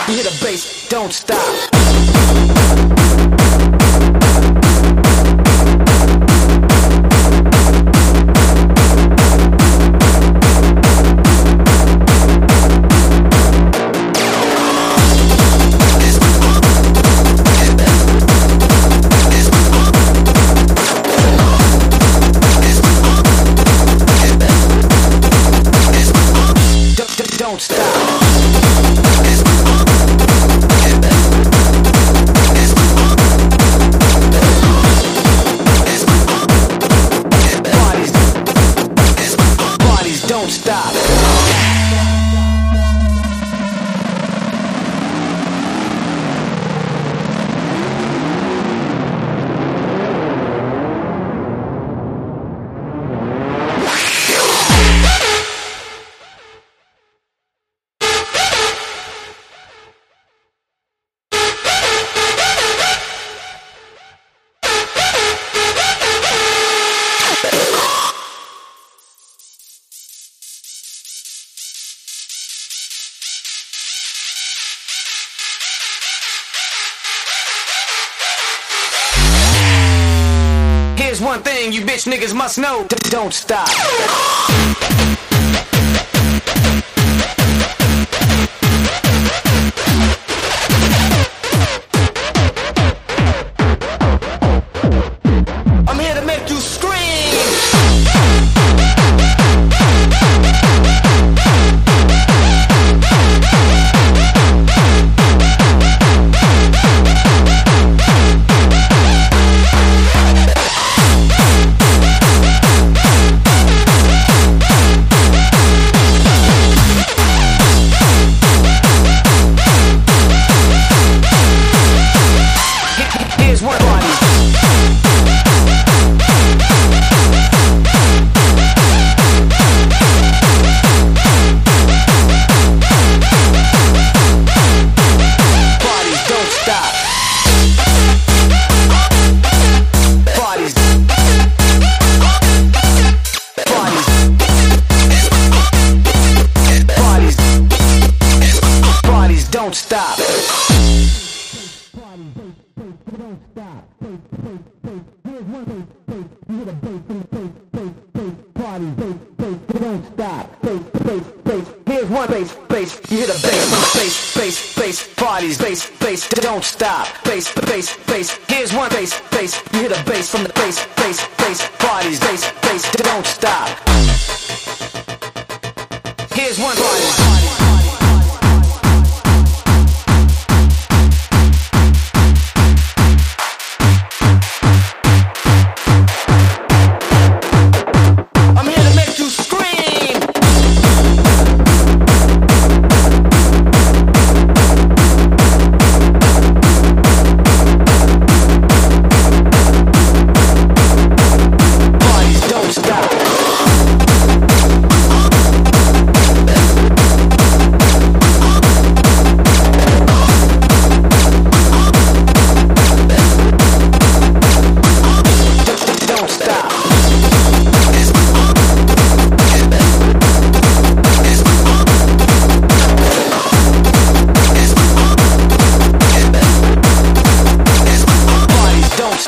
You hear the bass, don't stop. Don't stop. Bodies don't stop. Here's one thing you bitch niggas must know. Don't stop. I'm here to make you scream. Here's one body. Bodies don't stop. Bodies. Bodies. Bodies. Bodies don't stop. Don't stop. Here's one bass, you hear the bass from the bass, party, bass, don't stop. Bass, here's one bass, you hear the bass from the bass, parties, bass, don't stop. Bass, here's one bass, you hear the bass from the bass, parties, bass, don't stop. Here's one body.